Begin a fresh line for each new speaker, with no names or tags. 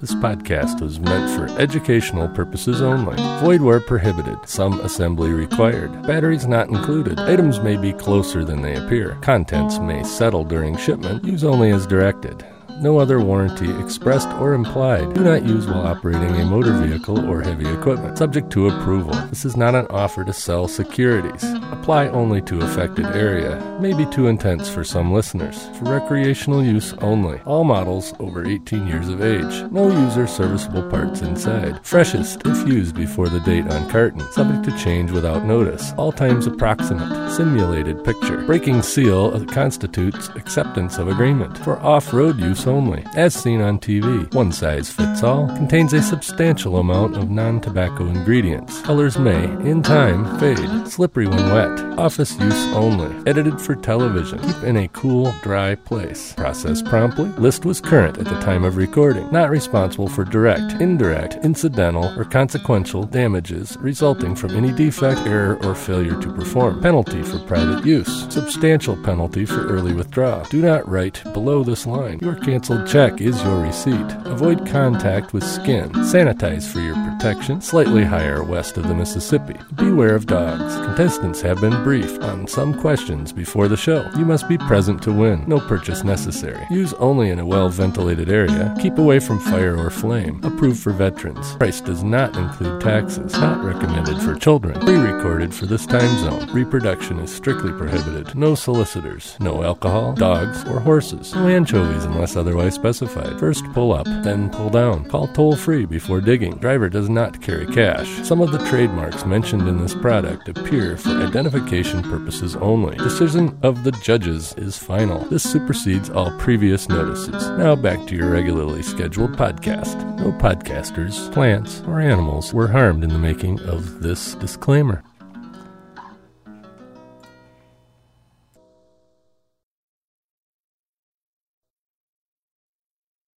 This podcast was meant for educational purposes only. Void where prohibited. Some assembly required. Batteries not included. Items may be closer than they appear. Contents may settle during shipment. Use only as directed. No other warranty expressed or implied. Do not use while operating a motor vehicle or heavy equipment. Subject to approval. This is not an offer to sell securities. Apply only to affected area. May be too intense for some listeners. For recreational use only. All models over 18 years of age. No user serviceable parts inside. Freshest if used before the date on carton. Subject to change without notice. All times approximate. Simulated picture. Breaking seal constitutes acceptance of agreement. For off-road use only. As seen on TV, one size fits all. Contains a substantial amount of non-tobacco ingredients. Colors may, in time, fade. Slippery when wet. Office use only. Edited for television. Keep in a cool, dry place. Process promptly. List was current at the time of recording. Not responsible for direct, indirect, incidental, or consequential damages resulting from any defect, error, or failure to perform. Penalty for private use. Substantial penalty for early withdrawal. Do not write below this line. Your canceled check is your receipt. Avoid contact with skin. Sanitize for your protection. Slightly higher west of the Mississippi. Beware of dogs. Contestants have been briefed on some questions before the show. You must be present to win. No purchase necessary. Use only in a well-ventilated area. Keep away from fire or flame. Approved for veterans. Price does not include taxes. Not recommended for children. Pre-recorded for this time zone. Reproduction is strictly prohibited. No solicitors. No alcohol, dogs, or horses. No anchovies unless otherwise specified. First pull up, then pull down. Call toll-free before digging. Driver does not carry cash. Some of the trademarks mentioned in this product appear for identification purposes only. Decision of the judges is final. This supersedes all previous notices. Now back to your regularly scheduled podcast. No podcasters, plants, or animals were harmed in the making of this disclaimer.